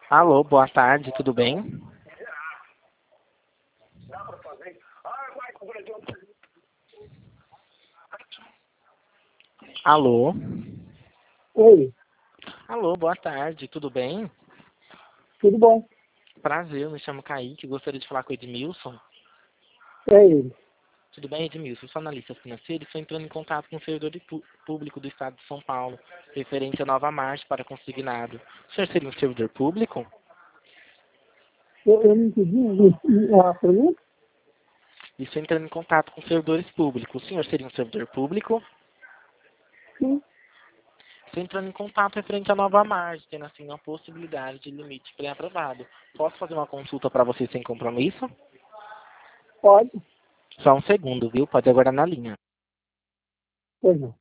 Alô, boa tarde, tudo bem? Alô? Oi, Alô, boa tarde, tudo bem? tudo bom? Prazer, eu me chamo Kaique, gostaria de falar com o Edmilson. É ele. Tudo bem, Edmilson? Eu sou analista financeiro e estou entrando em contato com o servidor público do Estado de São Paulo, referente à nova marcha para consignado. O senhor seria um servidor público? Eu não entendi a pergunta. Estou entrando em contato com servidores públicos. O senhor seria um servidor público? Sim, Estou entrando em contato referente à nova margem, tendo assim uma possibilidade de limite pré-aprovado. Posso fazer uma consulta para você sem compromisso? pode. Só um segundo, viu? Pode aguardar na linha. Pois não.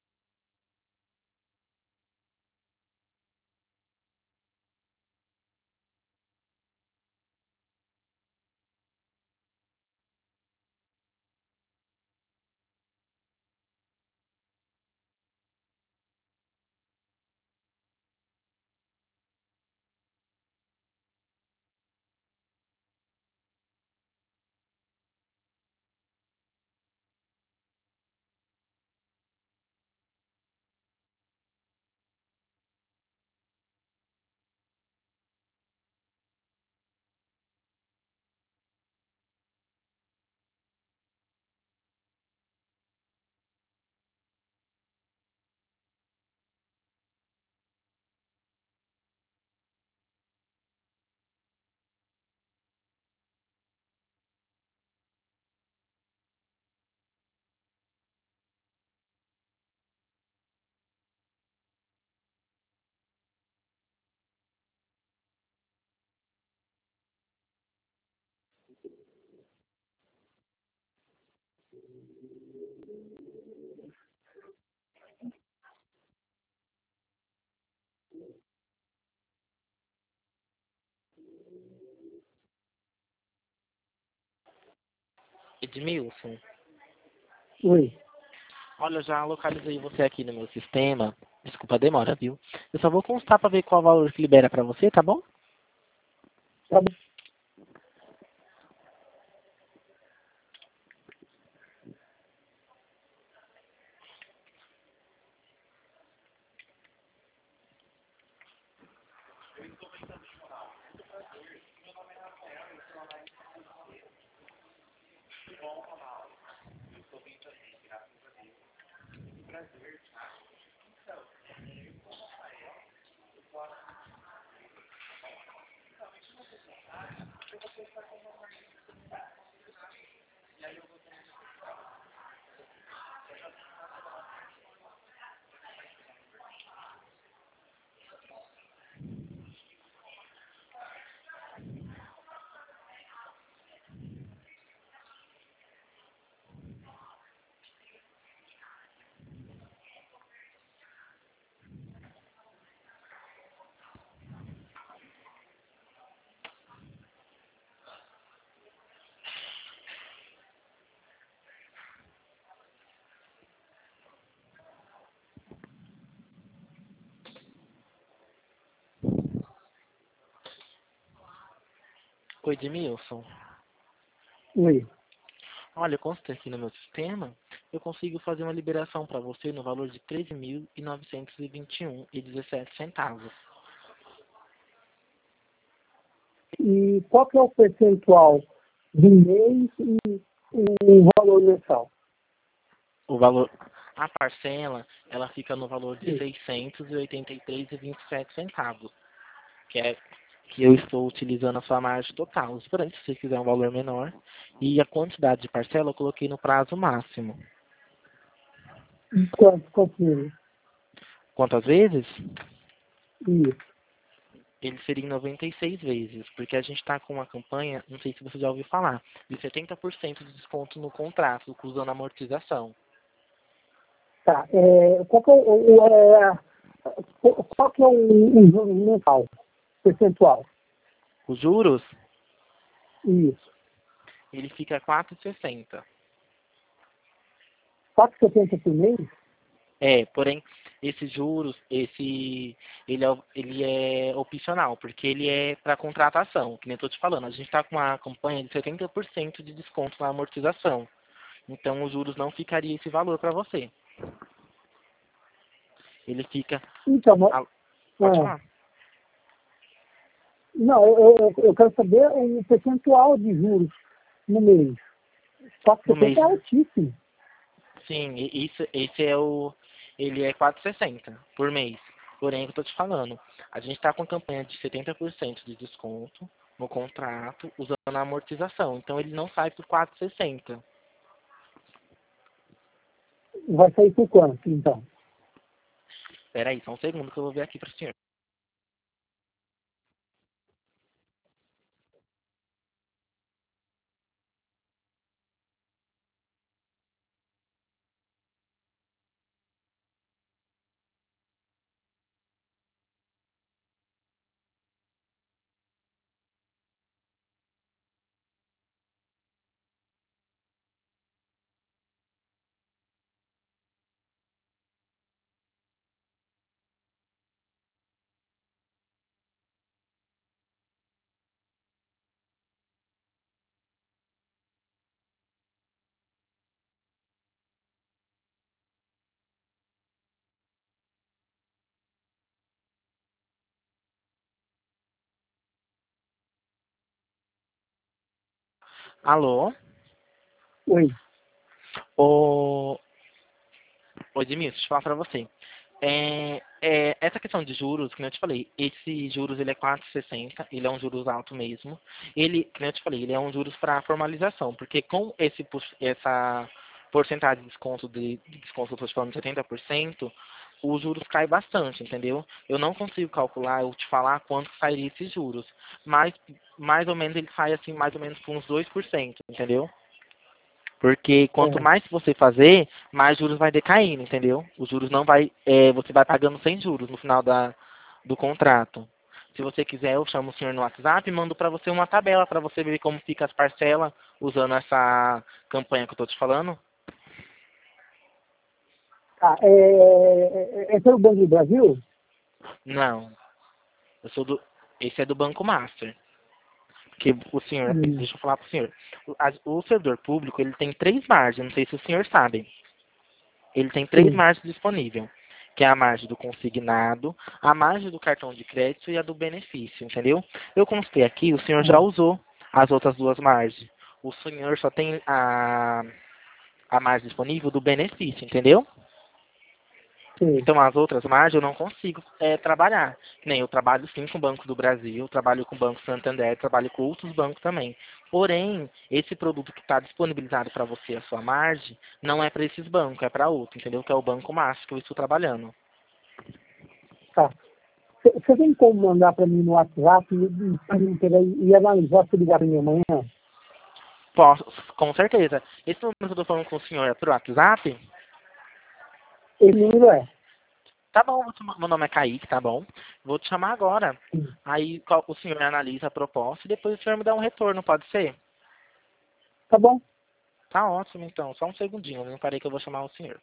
Edmilson, Oi. olha, eu já localizei você aqui no meu sistema. Desculpa a demora, viu? Eu só vou constar para ver qual valor que libera para você, tá bom? Tá bom. Oi, Edmilson. Oi. Olha, eu constatei aqui no meu sistema, eu consigo fazer uma liberação para você no valor de 13.921,17 centavos. E qual que é o percentual do mês e o valor mensal? O valor, a parcela, ela fica no valor de Sim. 683,27 centavos, que é que eu estou utilizando a sua margem total. Porém, se você quiser um valor menor, e a quantidade de parcela eu coloquei no prazo máximo. E quantos meses? Quantas vezes? Isso. Ele seria em 96 vezes, porque a gente está com uma campanha, não sei se você já ouviu falar, de 70% de desconto no contrato, usando amortização. Tá. Qual que é qual que é o juro mensal? Percentual? Os juros, Isso. ele fica 4,60. 4,70 por mês? Porém, esses juros, ele é opcional, porque ele é para contratação, que nem estou te falando. A gente está com uma campanha de 70% de desconto na amortização. Então, os juros não ficaria esse valor para você. Ele fica... Então, Pode falar. não, eu quero saber o percentual de juros no mês. Só que No mês. é altíssimo. Sim, esse é ele é 4,60 por mês. Porém, é o que eu estou te falando, a gente está com campanha de 70% de desconto no contrato, usando a amortização. Então, ele não sai por 4,60. Vai sair por quanto, então? Espera aí, só um segundo que eu vou ver aqui para o senhor. Alô? Oi. Ô, Edmilson, deixa eu falar para você. Essa questão de juros, como eu te falei, esse juros ele é 4,60, ele é um juros alto mesmo. Ele, como eu te falei, ele é um juros para formalização, porque com essa porcentagem de desconto que eu estou te falando, 70%, os juros caem bastante, entendeu? Eu não consigo calcular, eu te falar quanto sairia esses juros, mas mais ou menos ele sai assim, mais ou menos por uns 2%, entendeu? Porque quanto mais você fazer, mais juros vai decaindo, entendeu? Os juros não vai, você vai pagando sem juros no final do contrato. Se você quiser, eu chamo o senhor no WhatsApp e mando para você uma tabela para você ver como fica as parcelas usando essa campanha que eu estou te falando. Tá, é pelo Banco do Brasil? Não, eu sou do, esse é do Banco Master. Que o senhor, deixa eu falar para o senhor, o servidor público ele tem três margens, não sei se o senhor sabe. Ele tem três Sim. margens disponíveis, que é a margem do consignado, a margem do cartão de crédito e a do benefício, entendeu? Eu constei aqui, o senhor já usou as outras duas margens. O senhor só tem a margem disponível do benefício, entendeu? Sim. Então, as outras margens eu não consigo trabalhar. Que nem eu trabalho sim com o Banco do Brasil, trabalho com o Banco Santander, trabalho com outros bancos também. Porém, esse produto que está disponibilizado para você, a sua margem, não é para esses bancos, é para outro, entendeu? Que é o Banco Master que eu estou trabalhando. Tá. Você tem como mandar para mim no WhatsApp e analisar se ligar para mim amanhã? Posso, com certeza. Esse número que eu estou falando com o senhor é pro WhatsApp? Esse número é. Tá bom, meu nome é Kaique, tá bom? Vou te chamar agora. Sim. Aí o senhor analisa a proposta e depois o senhor me dá um retorno, pode ser? Tá bom? Tá ótimo, então. Só um segundinho, eu não parei que eu vou chamar o senhor.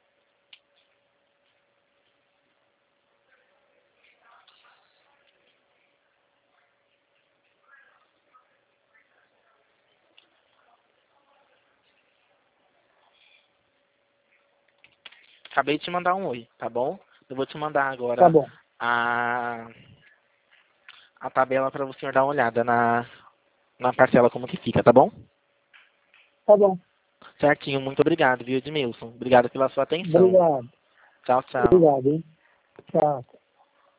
Acabei de te mandar um oi, tá bom? Eu vou te mandar Tá agora bom. a, a tabela para o senhor dar uma olhada na parcela como que fica, tá bom? Tá bom. Certinho, muito obrigado, viu, Edmilson? Obrigado pela sua atenção. Obrigado. Tchau, tchau. Obrigado, hein? Tchau.